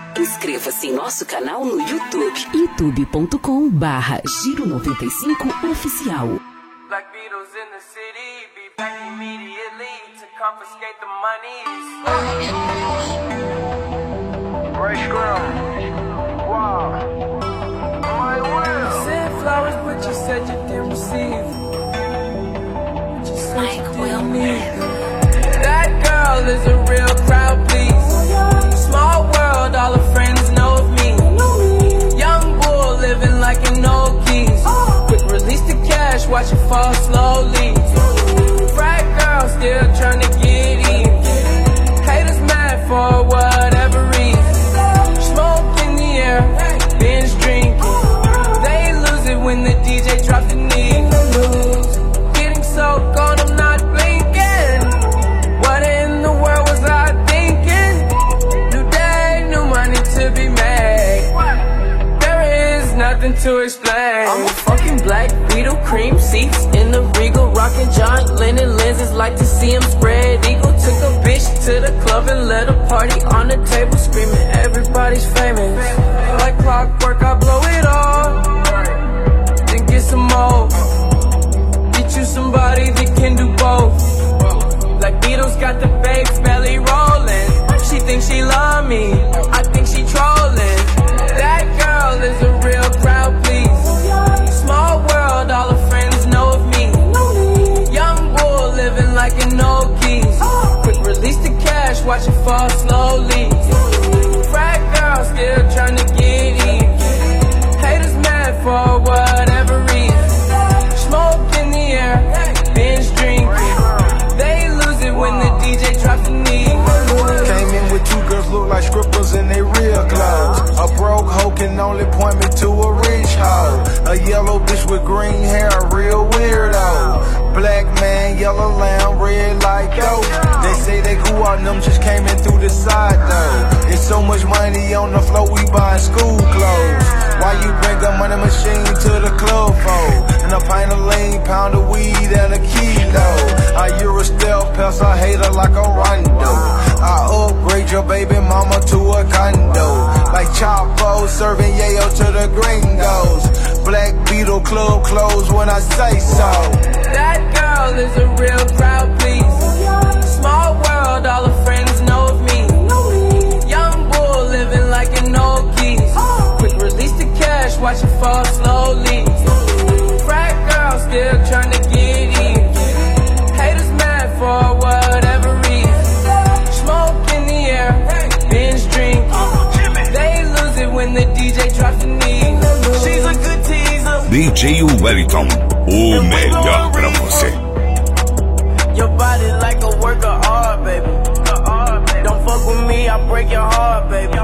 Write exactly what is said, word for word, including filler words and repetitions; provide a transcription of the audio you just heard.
Inscreva-se em nosso canal no YouTube, youtube ponto com barra Giro noventa e cinco Oficial. Black Beatles in the city, be back immediately to confiscate the monies. Right scrum. Wow. My will. You sent flowers, but you said you didn't receive. You said like you didn't need them. That girl is a real crowd, please. Small world, all her friends know of me. Young bull living like an old geese. Quick release the cash, watch it fall slowly. Frat girl still trying to get in. Haters mad for whatever reason. Smoke in the air, binge drinking. They lose it when the D J drops the knee. Getting so gone, I'm not blinking. What in the world was I thinking? New day, new money to be made. There is nothing to explain. I'm a fucking black Beetle, cream seats in the Regal, rocking John Lennon lenses, like to see him spread eagle. Took a bitch to the club and let a party on the table, screaming everybody's famous. Like clockwork, I blow it all, then get some more. Get you somebody that can do both. Like Beatles got the babes belly rolling. She thinks she love me, I think she trolling. That girl is a real crowd, please. Small world, all her friends know of me. Young bull living like an old geese. Quick release the cash, watch it fall slowly. Frat girl still trying to get in. Haters mad for whatever reason. Smoke in the air, binge drinking. They lose it when the D J drops the knee. Came in with two girls look like strippers in they real clothes. A broke hoe can only point me to a rich hoe. A yellow bitch with green hair, a real weirdo. Black man, yellow lamb, red like dope. They say they grew out, them just came in through the side though. It's so much money on the floor, we buying school clothes. Why you bring a money machine to the club for? And a pint of lean, pound of weed and a kilo. I Euro stealth, pass a hater like a rondo. I upgrade your baby mama to a condo. Like Chapo serving yayo to the gringos. Black Beetle club closed when I say so. That girl is a real crowd, please. Small world, all her friends know of me. Young bull living like an old geese. Quick release the cash, watch it fall slowly. Frat girl still trying to get in. Haters mad for whatever reason. Smoke in the air, binge drinking. They lose it when the D J drops the knee. She's a good teaser. D J Wellington, o melhor pra você. Your body like a work of art, baby. Don't fuck with me, I break your heart, baby.